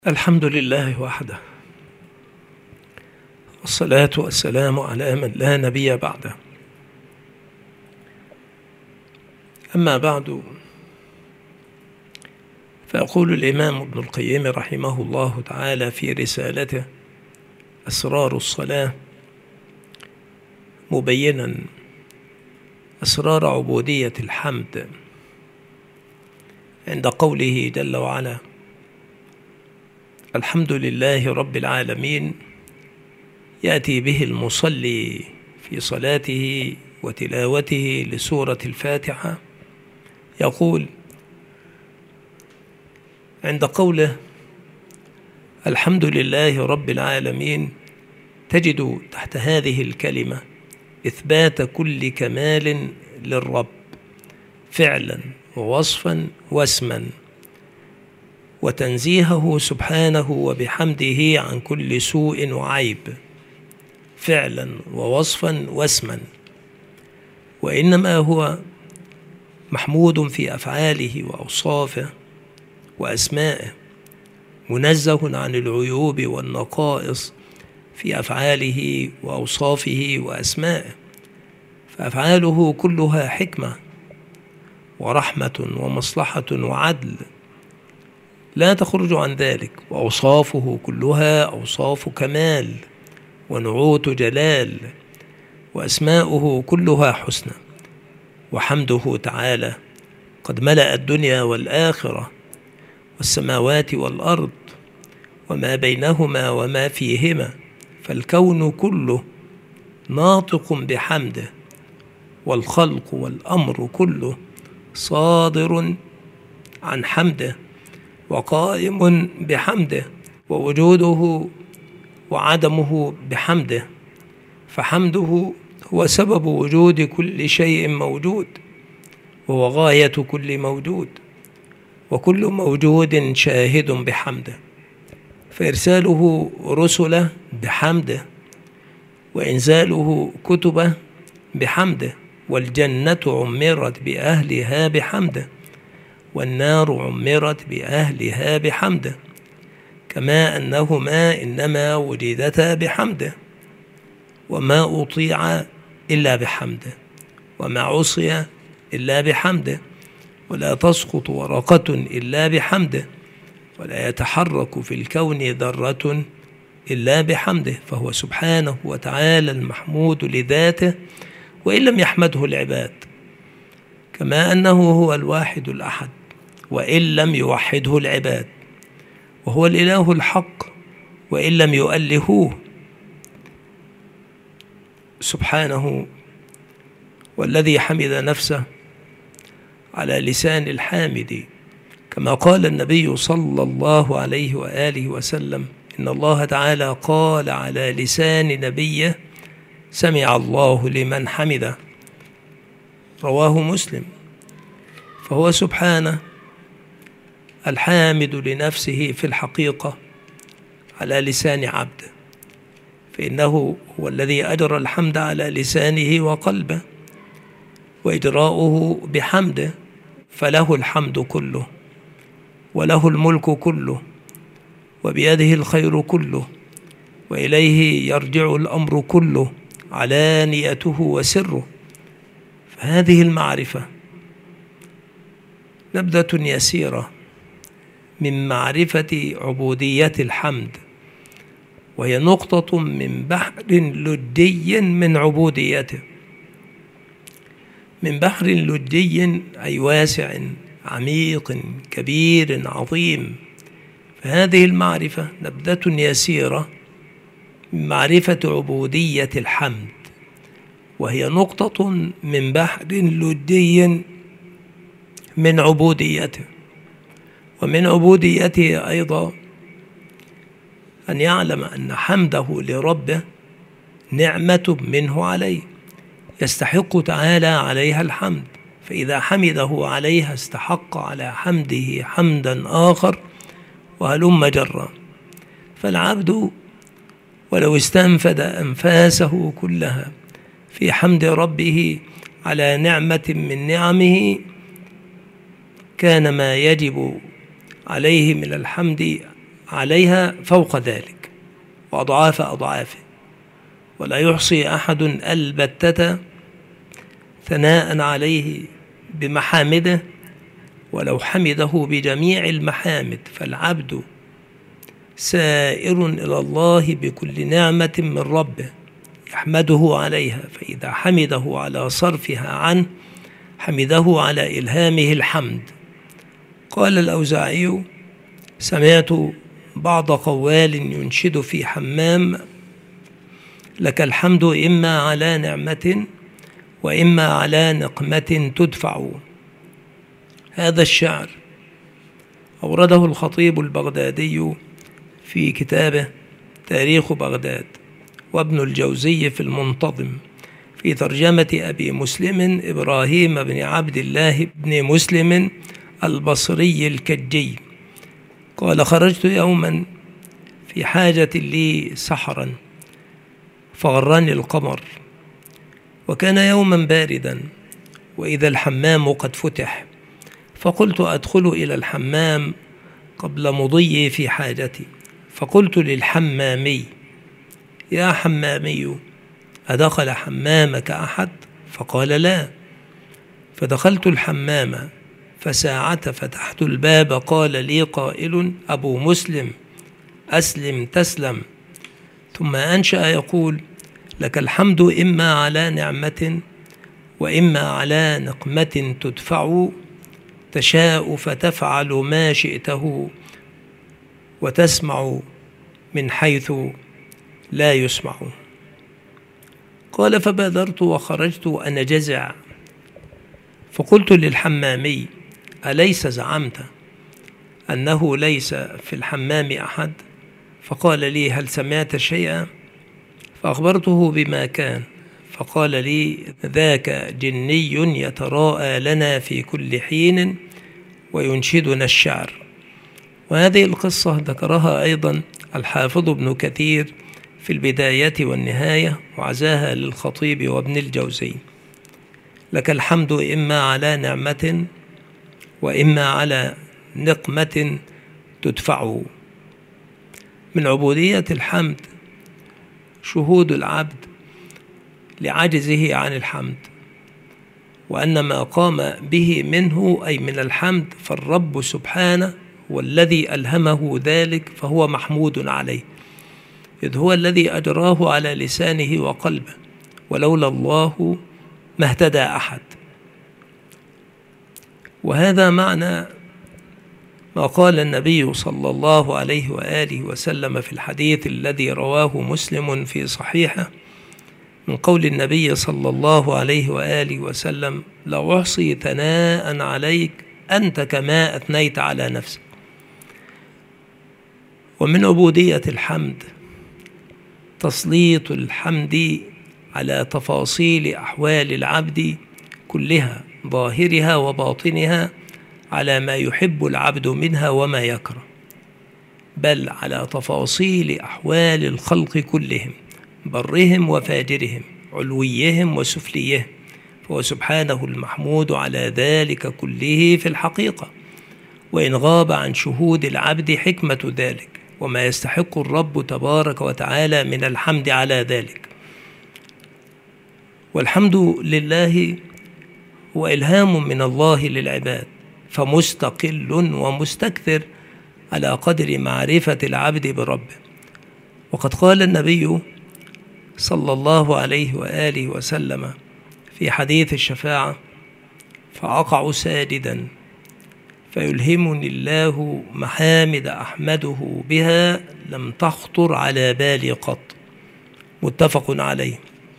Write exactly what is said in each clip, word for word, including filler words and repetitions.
الحمد لله وحده، والصلاة والسلام على من لا نبي بعده. أما بعد، فيقول الإمام ابن القيم رحمه الله تعالى في رسالته أسرار الصلاة، مبينا أسرار عبودية الحمد عند قوله جل وعلا: الحمد لله رب العالمين، يأتي به المصلي في صلاته وتلاوته لسورة الفاتحة. يقول عند قوله الحمد لله رب العالمين، تجد تحت هذه الكلمة إثبات كل كمال للرب فعلا ووصفا واسما، وتنزيهه سبحانه وبحمده عن كل سوء وعيب فعلا ووصفا واسما، وإنما هو محمود في أفعاله وأوصافه وأسمائه، منزه عن العيوب والنقائص في أفعاله وأوصافه وأسمائه، فأفعاله كلها حكمة ورحمة ومصلحة وعدل لا تخرج عن ذلك، وأوصافه كلها أوصاف كمال ونعوت جلال، وأسماؤه كلها حسنى، وحمده تعالى قد ملأ الدنيا والآخرة والسماوات والأرض وما بينهما وما فيهما، فالكون كله ناطق بحمده، والخلق والأمر كله صادر عن حمده وقائم بحمده، ووجوده وعدمه بحمده، فحمده هو سبب وجود كل شيء موجود، وهو غاية كل موجود، وكل موجود شاهد بحمده، فإرساله رسله بحمده، وإنزاله كتبه بحمده، والجنة عمرت بأهلها بحمده، والنار عمرت بأهلها بحمده، كما أنهما إنما وجدتا بحمده، وما أطيع إلا بحمده، وما عصي إلا بحمده، ولا تسقط ورقة إلا بحمده، ولا يتحرك في الكون ذرة إلا بحمده، فهو سبحانه وتعالى المحمود لذاته وإن لم يحمده العباد، كما أنه هو الواحد الأحد وإن لم يوحده العباد، وهو الإله الحق وإن لم يؤلهوه سبحانه، والذي حمد نفسه على لسان الحامد، كما قال النبي صلى الله عليه وآله وسلم: إن الله تعالى قال على لسان نبيه: سمع الله لمن حمده، رواه مسلم. فهو سبحانه الحامد لنفسه في الحقيقة على لسان عبده، فإنه هو الذي أجرى الحمد على لسانه وقلبه، وإجراؤه بحمده، فله الحمد كله، وله الملك كله، وبيده الخير كله، وإليه يرجع الأمر كله علانيته وسره. فهذه المعرفة نبذة يسيرة من معرفة عبودية الحمد، وهي نقطة من بحر لجي من عبوديته، من بحر لجي أي واسع عميق كبير عظيم. فهذه المعرفة نبذة يسيرة من معرفة عبودية الحمد، وهي نقطة من بحر لجي من عبوديته. ومن عبوديته أيضا أن يعلم أن حمده لربه نعمة منه عليه، يستحق تعالى عليها الحمد، فإذا حمده عليها استحق على حمده حمدا آخر، وهلم جرا. فالعبد ولو استنفد أنفاسه كلها في حمد ربه على نعمة من نعمه، كان ما يجب عليه من الحمد عليها فوق ذلك وأضعاف أضعافه، ولا يحصي أحد البتة ثناء عليه بمحامده ولو حمده بجميع المحامد. فالعبد سائر إلى الله بكل نعمة من ربه يحمده عليها، فإذا حمده على صرفها عنه حمده على إلهامه الحمد. قال الأوزاعي: سمعت بعض قوال ينشد في حمام: لك الحمد إما على نعمة وإما على نقمة تدفع. هذا الشعر أورده الخطيب البغدادي في كتابه تاريخ بغداد، وابن الجوزي في المنتظم في ترجمة أبي مسلم إبراهيم بن عبد الله بن مسلم البصري الكجي. قال: خرجت يوما في حاجة لي سحرا فغرني القمر، وكان يوما باردا، وإذا الحمام قد فتح، فقلت أدخل إلى الحمام قبل مضي في حاجتي، فقلت للحمامي: يا حمامي، أدخل حمامك أحد؟ فقال: لا. فدخلت الحمام، فساعة فتحت الباب قال لي قائل: أبو مسلم، أسلم تسلم. ثم أنشأ يقول: لك الحمد إما على نعمة وإما على نقمة تدفع، تشاء فتفعل ما شئته وتسمع من حيث لا يسمع. قال: فبادرت وخرجت أنا جزع، فقلت للحمامي: أليس زعمت أنه ليس في الحمام أحد؟ فقال لي: هل سمعت شيئا؟ فأخبرته بما كان، فقال لي: ذاك جني يتراءى لنا في كل حين وينشدنا الشعر. وهذه القصة ذكرها أيضا الحافظ ابن كثير في البداية والنهاية، وعزاها للخطيب وابن الجوزي. لك الحمد إما على نعمة وإما على نقمة تدفع. من عبودية الحمد شهود العبد لعجزه عن الحمد، وأن ما قام به منه أي من الحمد فالرب سبحانه هو الذي ألهمه ذلك، فهو محمود عليه، إذ هو الذي أجراه على لسانه وقلبه، ولولا الله ما اهتدى أحد. وهذا معنى ما قال النبي صلى الله عليه وآله وسلم في الحديث الذي رواه مسلم في صحيحه من قول النبي صلى الله عليه وآله وسلم: لا أحصي ثناء عليك أنت كما أثنيت على نفسك. ومن عبودية الحمد تسليط الحمد على تفاصيل أحوال العبد كلها ظاهرها وباطنها على ما يحب العبد منها وما يكره، بل على تفاصيل أحوال الخلق كلهم برهم وفاجرهم علويهم وسفليهم، فهو سبحانه المحمود على ذلك كله في الحقيقة، وإن غاب عن شهود العبد حكمة ذلك وما يستحق الرب تبارك وتعالى من الحمد على ذلك. والحمد لله هو إلهام من الله للعباد، فمستقل ومستكثر على قدر معرفة العبد بربه. وقد قال النبي صلى الله عليه وآله وسلم في حديث الشفاعة: فأقع ساجدا فيلهمني الله محامد أحمده بها لم تخطر على بالي قط. متفق عليه.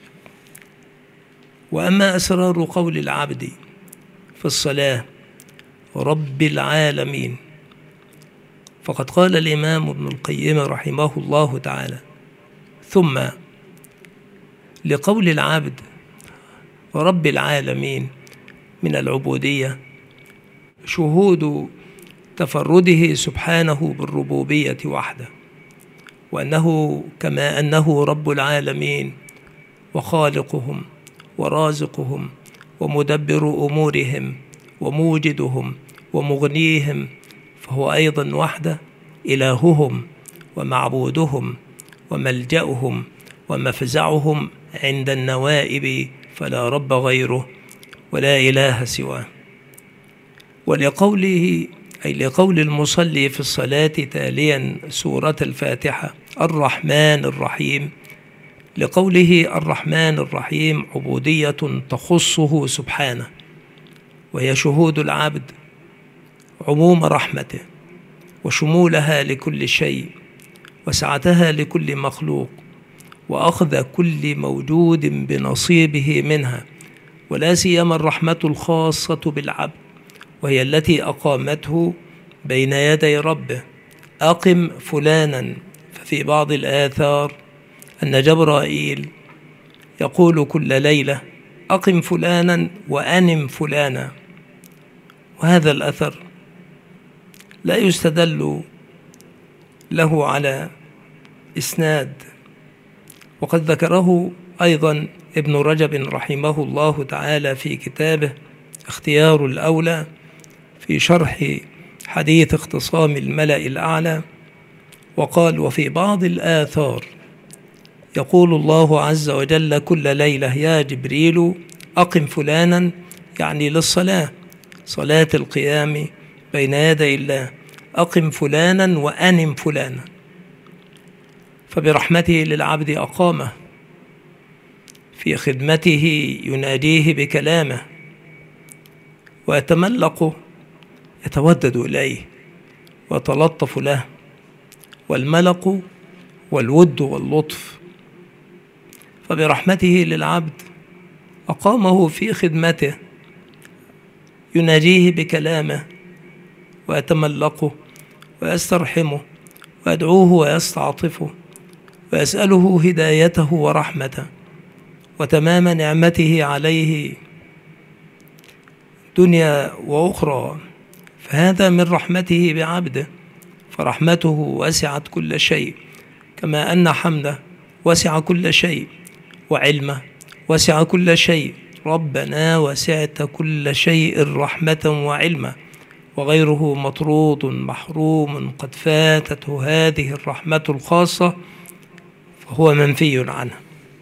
وأما أسرار قول العبد في الصلاة رب العالمين، فقد قال الإمام ابن القيم رحمه الله تعالى: ثم لقول العبد رب العالمين من العبودية شهود تفرده سبحانه بالربوبية وحده، وأنه كما أنه رب العالمين وخالقهم ورازقهم ومدبر أمورهم وموجدهم ومغنيهم، فهو أيضا وحده إلههم ومعبودهم وملجأهم ومفزعهم عند النوائب، فلا رب غيره ولا إله سواه. ولقوله أي لقول المصلي في الصلاة تاليا سورة الفاتحة الرحمن الرحيم، لقوله الرحمن الرحيم عبودية تخصه سبحانه، وهي شهود العبد عموم رحمته وشمولها لكل شيء وسعتها لكل مخلوق، وأخذ كل موجود بنصيبه منها، ولا سيما الرحمة الخاصة بالعبد، وهي التي أقامته بين يدي ربه. أقم فلانا، ففي بعض الآثار أن جبرائيل يقول كل ليلة أقم فلانا وأنم فلانا، وهذا الأثر لا يستدل له على إسناد، وقد ذكره أيضا ابن رجب رحمه الله تعالى في كتابه اختيار الأولى في شرح حديث اختصام الملأ الأعلى، وقال وفي بعض الآثار يقول الله عز وجل كل ليلة يا جبريل أقم فلانا، يعني للصلاة، صلاة القيام بين يدي الله، أقم فلانا وأنم فلانا. فبرحمته للعبد أقامه، في خدمته يناديه بكلامه ويتملقه، يتودد إليه ويتلطف له، والملق والود واللطف. فبرحمته للعبد أقامه في خدمته، يناجيه بكلامه ويتملقه ويسترحمه ويدعوه ويستعطفه ويسأله هدايته ورحمته وتمام نعمته عليه دنيا وأخرى. فهذا من رحمته بعبده، فرحمته وسعت كل شيء، كما أن حمده وسع كل شيء، وعلمه وسع كل شيء. ربنا وسعت كل شيء رحمة وعلما، وغيره مطرود محروم قد فاتته هذه الرحمة الخاصة فهو منفي عنه.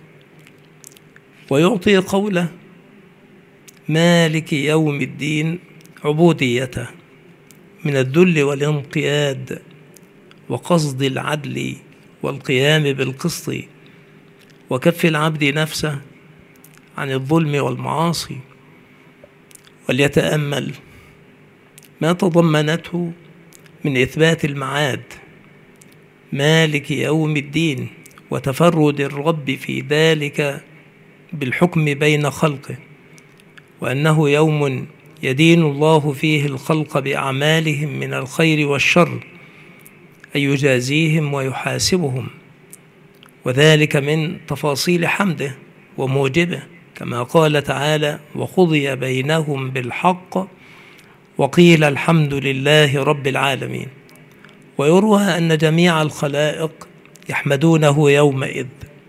ويعطي قوله مالك يوم الدين عبوديته من الذل والانقياد وقصد العدل والقيام بالقسط وكف العبد نفسه عن الظلم والمعاصي، وليتأمل ما تضمنته من إثبات المعاد مالك يوم الدين وتفرد الرب في ذلك بالحكم بين خلقه، وأنه يوم يدين الله فيه الخلق بأعمالهم من الخير والشر، أي يجازيهم ويحاسبهم، وذلك من تفاصيل حمده وموجبه، كما قال تعالى وقضي بينهم بالحق وقيل الحمد لله رب العالمين. ويروى أن جميع الخلائق يحمدونه يومئذ،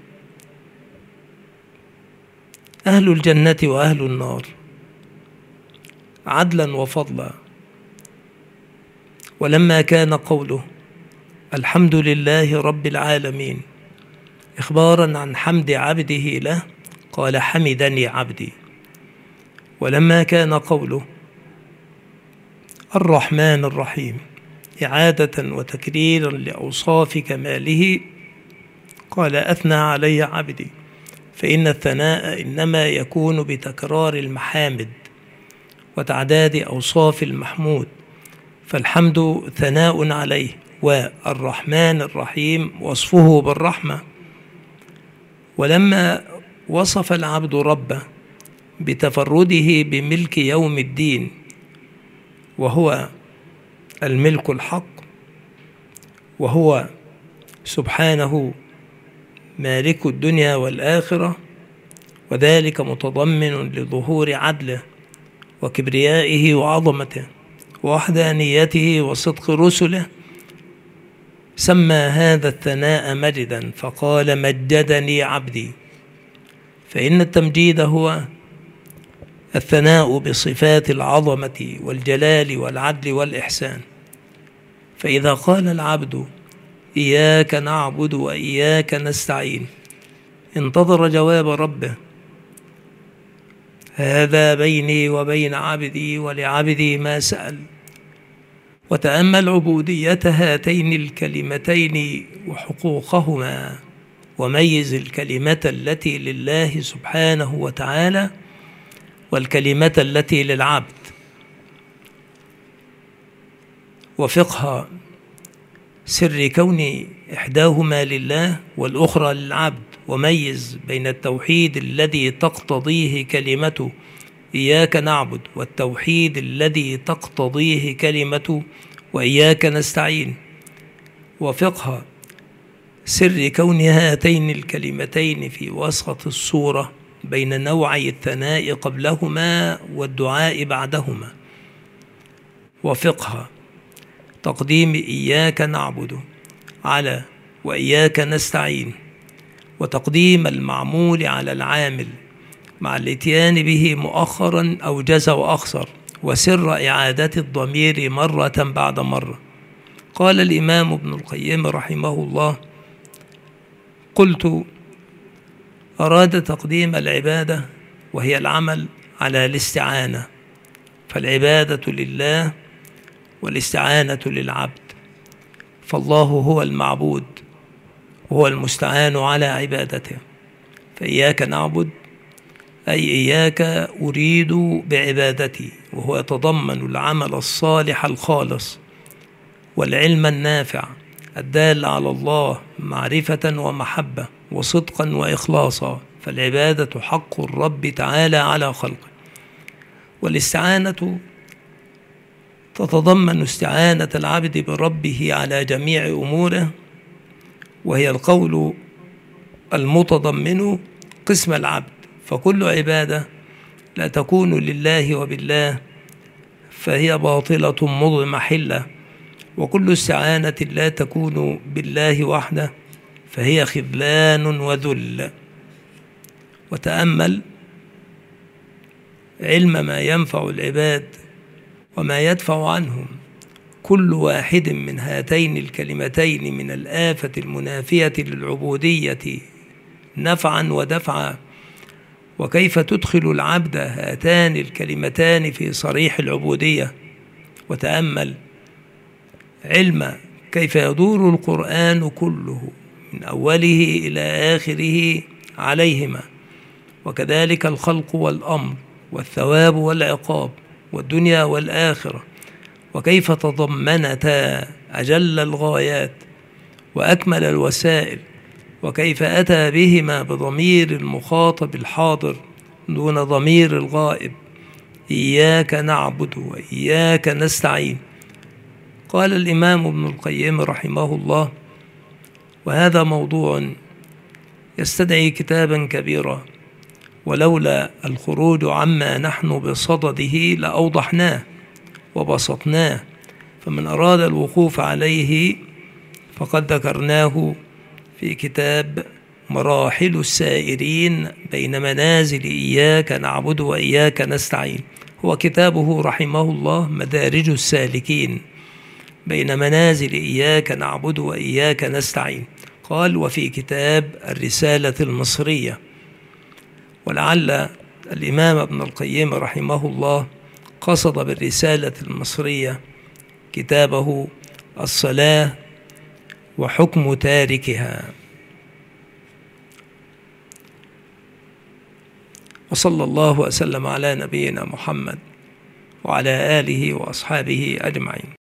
أهل الجنة وأهل النار، عدلا وفضلا. ولما كان قوله الحمد لله رب العالمين إخبارا عن حمد عبده له قال حمدني عبدي. ولما كان قوله الرحمن الرحيم إعادة وتكريرا لأوصاف كماله قال أثنى علي عبدي، فإن الثناء إنما يكون بتكرار المحامد وتعداد أوصاف المحمود، فالحمد ثناء عليه، والرحمن الرحيم وصفه بالرحمة. ولما وصف العبد ربه بتفرده بملك يوم الدين وهو الملك الحق، وهو سبحانه مالك الدنيا والآخرة، وذلك متضمن لظهور عدله وكبريائه وعظمته ووحدانيته وصدق رسله، سمى هذا الثناء مجدا فقال مجدني عبدي. فإن التمجيد هو الثناء بصفات العظمة والجلال والعدل والإحسان، فإذا قال العبد إياك نعبد وإياك نستعين انتظر جواب ربه: هذا بيني وبين عبدي ولعبدي ما سأل. وتأمل عبودية هاتين الكلمتين وحقوقهما، وميز الكلمة التي لله سبحانه وتعالى والكلمة التي للعبد، وفقه سر كون إحداهما لله والأخرى للعبد، وميز بين التوحيد الذي تقتضيه كلمة إياك نعبد والتوحيد الذي تقتضيه كلمة وإياك نستعين، وفقه سر كون هاتين الكلمتين في وسط الصورة بين نوعي الثناء قبلهما والدعاء بعدهما، وفقه تقديم إياك نعبد على وإياك نستعين، وتقديم المعمول على العامل مع الاتيان به مؤخرا أوجز وأخسر، وسر إعادة الضمير مرة بعد مرة. قال الإمام ابن القيم رحمه الله: قلت: أراد تقديم العبادة وهي العمل على الاستعانة، فالعبادة لله والاستعانة للعبد، فالله هو المعبود وهو المستعان على عبادته. فإياك نعبد أي إياك أريد بعبادتي، وهو يتضمن العمل الصالح الخالص والعلم النافع الدال على الله معرفة ومحبة وصدقا وإخلاصا، فالعبادة حق الرب تعالى على خلقه. والاستعانة تتضمن استعانة العبد بربه على جميع أموره، وهي القول المتضمن قسم العبد، فكل عبادة لا تكون لله وبالله فهي باطلة مضمحلة، وكل استعانة لا تكون بالله وحده فهي خذلان وذل. وتأمل علم ما ينفع العباد وما يدفع عنهم، كل واحد من هاتين الكلمتين من الآفة المنافية للعبودية نفعا ودفعا، وكيف تدخل العبد هاتان الكلمتان في صريح العبودية. وتأمل علم كيف يدور القرآن كله من أوله إلى آخره عليهما، وكذلك الخلق والأمر والثواب والعقاب والدنيا والآخرة، وكيف تضمنتا أجل الغايات وأكمل الوسائل، وكيف أتى بهما بضمير المخاطب الحاضر دون ضمير الغائب: إياك نعبد وإياك نستعين. قال الإمام ابن القيم رحمه الله: وهذا موضوع يستدعي كتابا كبيرا، ولولا الخروج عما نحن بصدده لأوضحناه وبسطناه، فمن أراد الوقوف عليه فقد ذكرناه في كتاب مراحل السائرين بين منازل إياك نعبد وإياك نستعين، هو كتابه رحمه الله مدارج السالكين بين منازل إياك نعبد وإياك نستعين. قال: وفي كتاب الرسالة المصرية. ولعل الإمام ابن القيم رحمه الله قصد بالرسالة المصرية كتابه الصلاة وحكم تاركها. وصلى الله وسلم على نبينا محمد وعلى آله وأصحابه أجمعين.